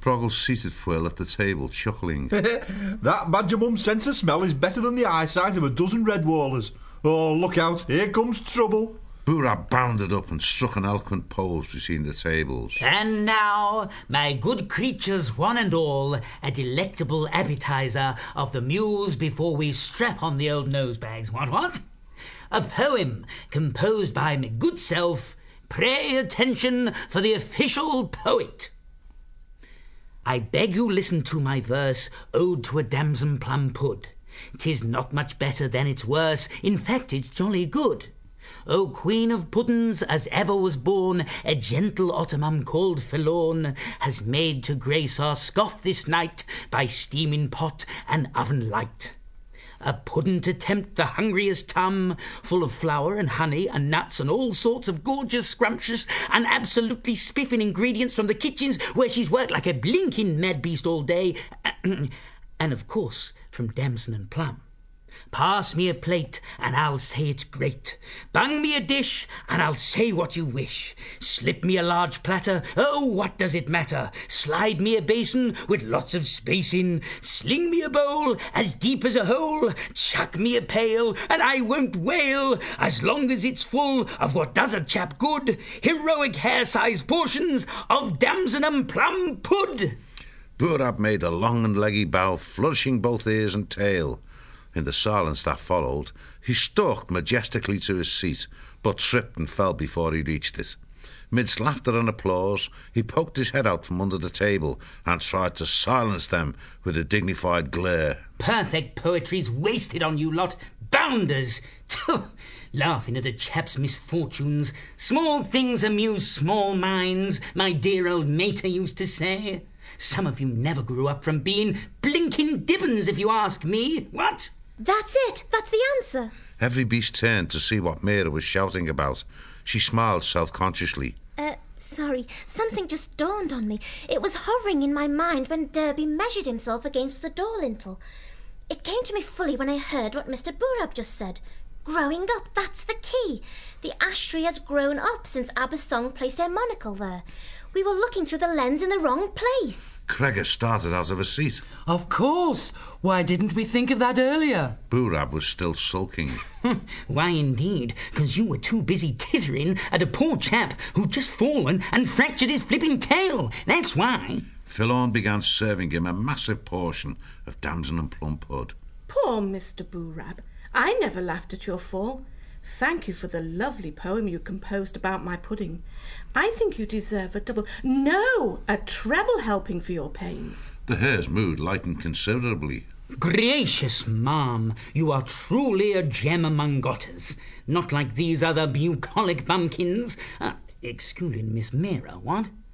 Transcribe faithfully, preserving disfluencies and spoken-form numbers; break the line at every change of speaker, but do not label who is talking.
Proggle seated Foyle at the table, chuckling.
That Badger Mum's sense of smell is better than the eyesight of a dozen red wallers. Oh, look out, here comes trouble.
Boorab bounded up and struck an eloquent pose between the tables.
And now, my good creatures one and all, a delectable appetizer of the muse before we strap on the old nosebags. What, what? A poem composed by my good self. Pray attention for the official poet. I beg you listen to my verse, Ode to a Damson Plum Pud. 'Tis not much better than its worse, in fact it's jolly good. O Queen of Puddens, as ever was born, a gentle autumn called Forlorn, has made to grace our scoff this night by steaming pot and oven light. A puddin' to tempt the hungriest tum, full of flour and honey and nuts and all sorts of gorgeous, scrumptious and absolutely spiffing ingredients from the kitchens where she's worked like a blinking mad beast all day, and of course from damson and plum. Pass me a plate, and I'll say it's great. Bung me a dish, and I'll say what you wish. Slip me a large platter, oh, what does it matter? Slide me a basin with lots of space in. Sling me a bowl as deep as a hole. Chuck me a pail, and I won't wail, as long as it's full of what does a chap good. Heroic hair-sized portions of damson and plum pud.
Boorab made a long and leggy bow, flourishing both ears and tail. In the silence that followed, he stalked majestically to his seat, but tripped and fell before he reached it. Midst laughter and applause, he poked his head out from under the table and tried to silence them with a dignified glare.
Perfect poetry's wasted on you lot. Bounders! Laughing at a chap's misfortunes. Small things amuse small minds, my dear old mater used to say. Some of you never grew up from being blinking dibbons, if you ask me. What?
That's it. That's the answer.
Every beast turned to see what Mira was shouting about. She smiled self-consciously.
Uh, sorry. Something just dawned on me. It was hovering in my mind when Derby measured himself against the door lintel. It came to me fully when I heard what Mister Boorab just said. Growing up, that's the key. The ash tree has grown up since Abba's song placed her monocle there. We were looking through the lens in the wrong place.
Gregor started out of a seat.
Of course. Why didn't we think of that earlier?
Boorab was still sulking.
Why, indeed, because you were too busy tittering at a poor chap who'd just fallen and fractured his flipping tail. That's why.
Filorn began serving him a massive portion of damson and plum pud.
Poor Mister Boorab. I never laughed at your fall. Thank you for the lovely poem you composed about my pudding. I think you deserve a double, no, a treble helping for your pains.
The hare's mood lightened considerably.
Gracious, ma'am, you are truly a gem among gotters. Not like these other bucolic bumpkins. Uh, excluding Miss Mira, what?